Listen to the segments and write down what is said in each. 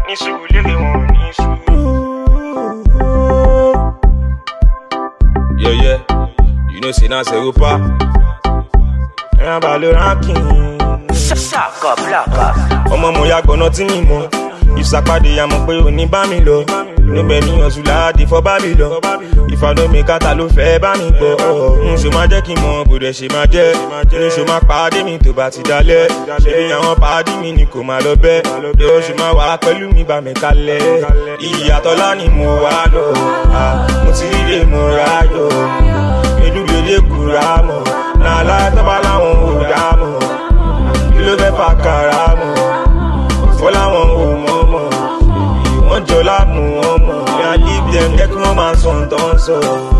ní sùúrù lérè wọn ní sùúrù. Yeah, you know say that's Europa. Ẹran bá ló ranking. Saka blaka. Ọmọ mo ya gbọ́nà tí mi mọ̀. Ìsàpàdé ya mọ̀ pé òní bá mi lọ. Níbẹ̀ ní ọ̀ṣùlá for Babylon. Ìfàdómi kátà ló fẹ́ bá mi gbọ́. N ṣo máa jẹ́ kí n mọ bòdẹ̀ ṣe máa jẹ́. N ṣo máa pàdé mi tó bá ti dalẹ̀. Ṣé bí àwọn pàdé mi ni kò máa lọ bẹ́. Yóò ṣe máa wà pẹ̀lú mi bá mi kalẹ̀. Ìyàtọ̀lá ni mo wà lọ. Mo ti rí lè mo ráyọ̀. Ìlú gbèdé kúra mọ̀. Nàlá tọ́ba láwọn ò dá mọ̀. Kí ló fẹ́ fà kàrà mọ̀? Fọ́ láwọn ò mọ̀ mọ̀. Wọ́n jọ láàmú wọn mọ̀. I leave them, jẹ́ kí wọ́n máa sọ̀n tán sọ.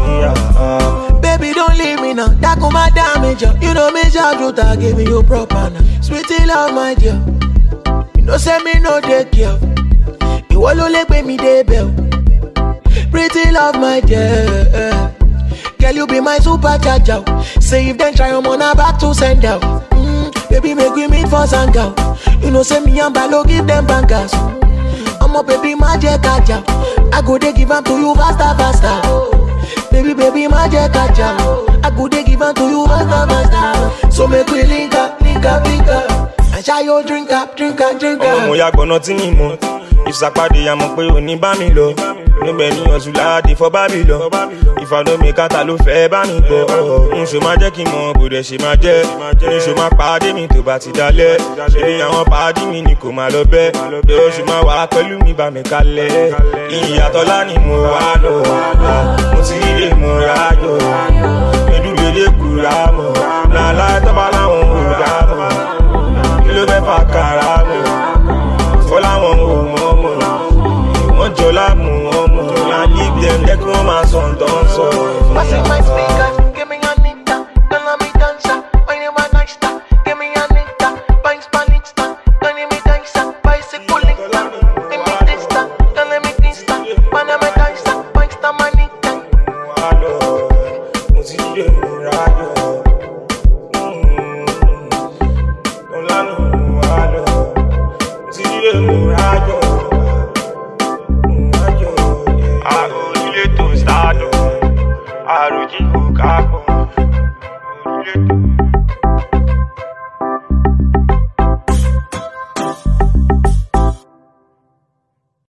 Baby, don't leave me now. That come my damage. You know me, Truth, I give you proper now. Sweetie love, my dear. You know, say me no take care. You will only pay me the bill. Pretty love, my dear. Girl, you be my supercharger. Say if they try, I'm on a back to send out. Baby, make we meet for Sanga. You know, say me and Balo give them bangers. I'm a baby, magic catcher. I go they give them to you faster, faster. Baby, magic catcher. I go they give them to you faster, faster. So make we link up. And share your drink up. Ọmọ mo ya gbọ́nà tí mi mọ̀. Ìsàpàdé ya mọ̀ pé òní bá mi lọ. Níbẹ̀ ní ọ̀ṣùlá for Babylon. Ìfàdómi kátà ló fẹ́ bá mi gbọ́. N ṣo máa jẹ́ kí n mọ bòdẹ̀ ṣe máa jẹ́. N ṣo máa pàdé mi tó bá ti dalẹ̀. Ṣé bí àwọn pàdé mi ni kò máa lọ bẹ́. Yóò ṣe máa wà pẹ̀lú mi bá mi kalẹ̀. Ìyàtọ̀lá ni mo wà lọ. Mo ti rí lè mo ráyọ̀. Ìlú gbèdé kúra mọ̀. Nàlá tọ́ba láwọn ò dá mọ̀. Kí ló fẹ́ fà kàrà mọ̀? Fọ́ láwọn ò mọ̀ mọ̀. Wọ́n jọ láàmú wọn mọ̀. I leave them, jẹ́ kí wọ́n máa sọ̀n tán sọ. Passing my speakers, give me a nita. Don't let me dance, why you my nice star? Give me a nita, bang Spanish star. Don't let me dance, bicycle link star. Give me this star, don't let me this star. Man, I'm a dancer, bang star, my nita. Mo ti dé mo ráyọ̀. Ọlánà mo wá lọ. Mo ti dé mo ráyọ̀. Àròlé tó sádùn, àròjì kò kápọ̀.